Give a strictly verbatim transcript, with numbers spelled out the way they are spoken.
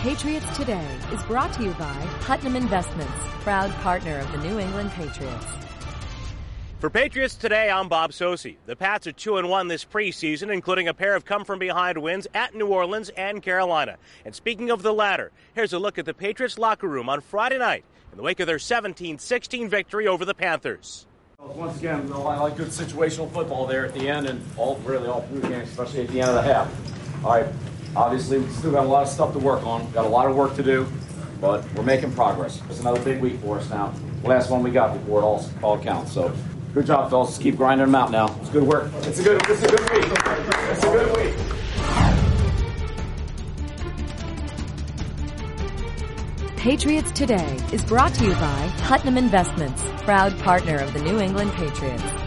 Patriots Today is brought to you by Putnam Investments, proud partner of the New England Patriots. For Patriots Today, I'm Bob Socci. The Pats are two and one this preseason, including a pair of come-from-behind wins at New Orleans and Carolina. And speaking of the latter, here's a look at the Patriots locker room on Friday night in the wake of their seventeen sixteen victory over the Panthers. Once again, I like good situational football there at the end, and all really all through the game, especially at the end of the half. All right, obviously we still got a lot of stuff to work on, got a lot of work to do, but we're making progress. It's another big week for us now. Last one we got before it all, all counts. So good job, fellas. Let's keep grinding them out now. It's good work. It's a good. It's a good week. It's a good week. Patriots Today is brought to you by Putnam Investments, proud partner of the New England Patriots.